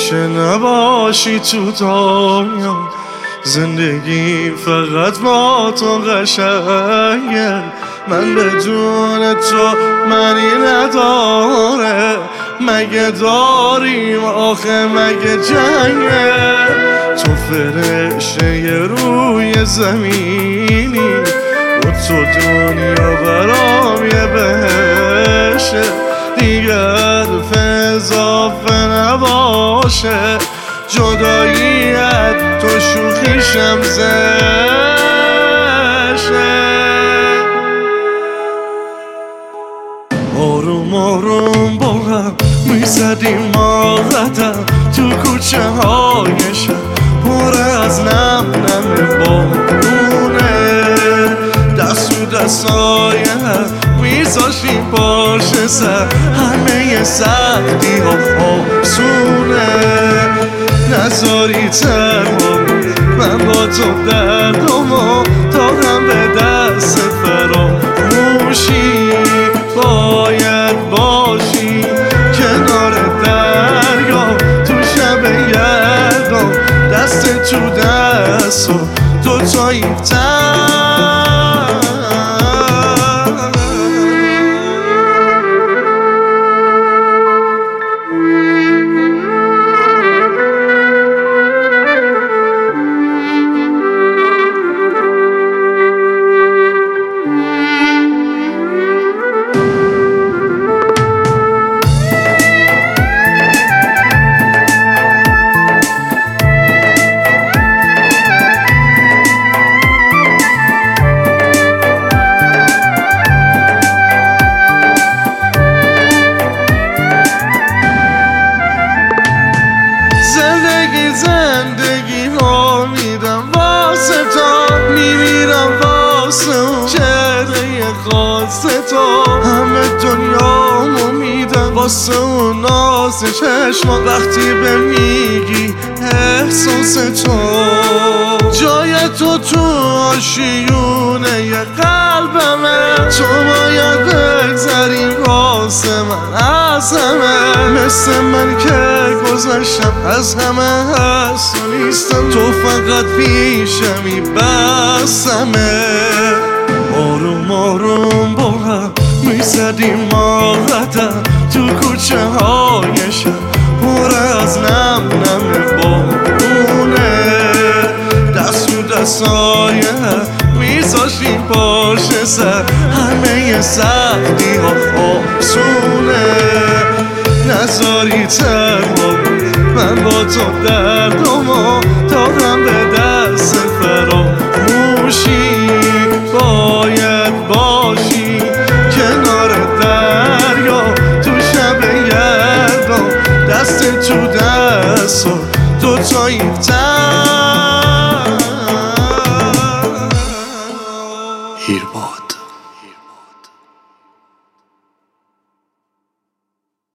که نباشی تو دنیا، زندگی فقط با تو قشنگه. من بدون تو معنی نداره، مگه داریم آخه مگه جنگه؟ تو فرشته روی زمینی و تو دنیا برام یه بهشه، دیگر اضافه نباشه. جداییت تو شوخیشم زشه. آروم آروم با هم میزدیم ما قدم تو کوچه های شب، پر از نم نم بارونه. دست تو دستای هم میذاشتیم پشت سر، همه سختی ها آسونه. نذاری تنها من با تو دردمو دادم به دست فراموشی. باید باشی کنار دریا تو شب گردان، دست تو دست و دوتایی زندگی رو میدم واسه تو، میمیرم واسه اون چهره خاص تو. همه دنیامو میدم واسه اون ناز چشما، وقتی به میگی احساس تو. جای تو آشیونه ی قلبمه، تو باید بگذری واسه من از همه. مثل من که گذشتم از همه هست و نیستم، تو فقط پیشمی بسمه. آروم آروم با هم میزدیم ما قدم تو کوچه های شب، پر از نم نم بارونه. دست تو دستای هم میذاشتیم پشت سر، همه سختی ها آسونه. نذاری تنها من با تو دردمو دادم به دست فراموشی. باید باشی کنار دریا تو شب گردان، دست تو دست و دوتایی